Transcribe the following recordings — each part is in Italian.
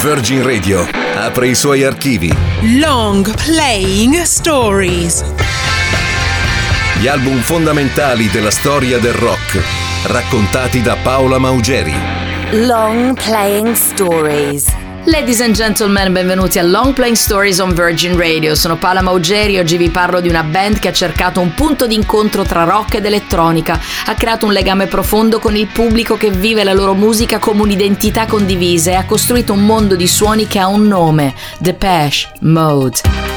Virgin Radio apre i suoi archivi. Long Playing Stories. Gli album fondamentali della storia del rock, raccontati da Paola Maugeri. Long Playing Stories. Ladies and gentlemen, benvenuti a Long Playing Stories on Virgin Radio. Sono Paola Maugeri e oggi vi parlo di una band che ha cercato un punto di incontro tra rock ed elettronica. Ha creato un legame profondo con il pubblico che vive la loro musica come un'identità condivisa e ha costruito un mondo di suoni che ha un nome: Depeche Mode.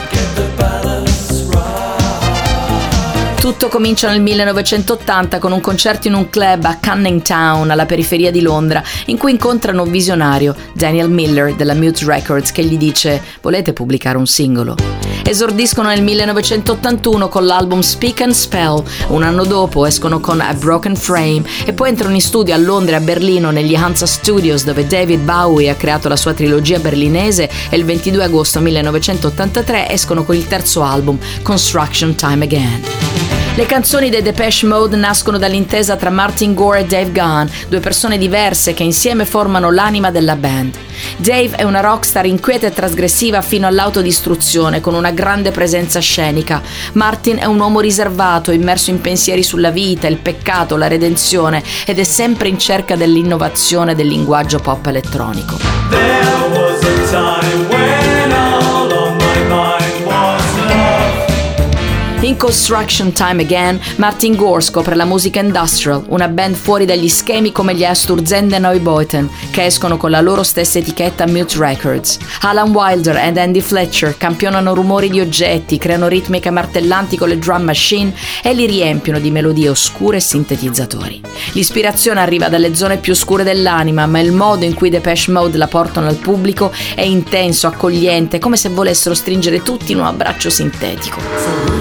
Tutto comincia nel 1980 con un concerto in un club a Canning Town, alla periferia di Londra, in cui incontrano un visionario, Daniel Miller della Mute Records, che gli dice: volete pubblicare un singolo? Esordiscono nel 1981 con l'album Speak and Spell, un anno dopo escono con A Broken Frame e poi entrano in studio a Londra e a Berlino negli Hansa Studios, dove David Bowie ha creato la sua trilogia berlinese, e il 22 agosto 1983 escono con il terzo album, Construction Time Again. Le canzoni dei Depeche Mode nascono dall'intesa tra Martin Gore e Dave Gahan, due persone diverse che insieme formano l'anima della band. Dave è una rockstar inquieta e trasgressiva fino all'autodistruzione, con una grande presenza scenica. Martin è un uomo riservato, immerso in pensieri sulla vita, il peccato, la redenzione, ed è sempre in cerca dell'innovazione del linguaggio pop elettronico. There was a time when all on my mind was love. In Construction Time Again, Martin Gore scopre la musica industrial, una band fuori dagli schemi come gli Asturzende Neubauten, che escono con la loro stessa etichetta Mute Records. Alan Wilder ed Andy Fletcher campionano rumori di oggetti, creano ritmiche martellanti con le drum machine e li riempiono di melodie oscure e sintetizzatori. L'ispirazione arriva dalle zone più scure dell'anima, ma il modo in cui Depeche Mode la portano al pubblico è intenso, accogliente, come se volessero stringere tutti in un abbraccio sintetico.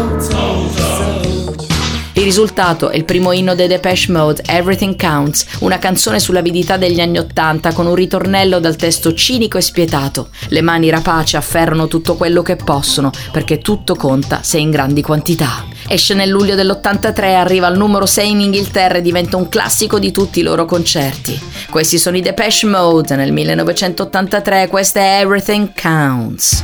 Il risultato è il primo inno dei Depeche Mode, Everything Counts, una canzone sull'avidità degli anni '80 con un ritornello dal testo cinico e spietato. Le mani rapace afferrano tutto quello che possono, perché tutto conta se in grandi quantità. Esce nel luglio dell'83, arriva al numero 6 in Inghilterra e diventa un classico di tutti i loro concerti. Questi sono i Depeche Mode nel 1983, questa è Everything Counts.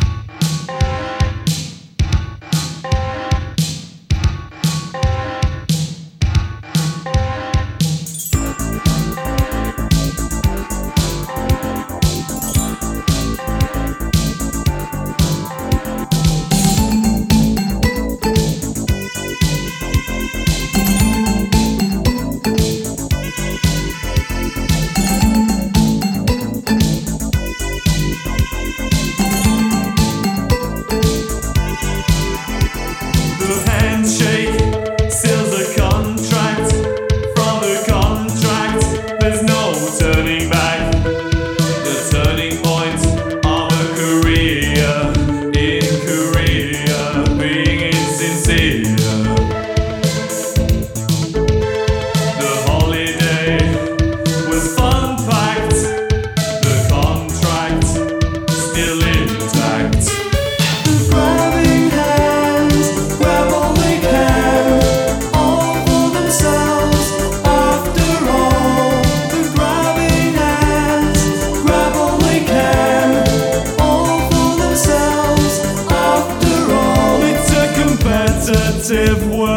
World.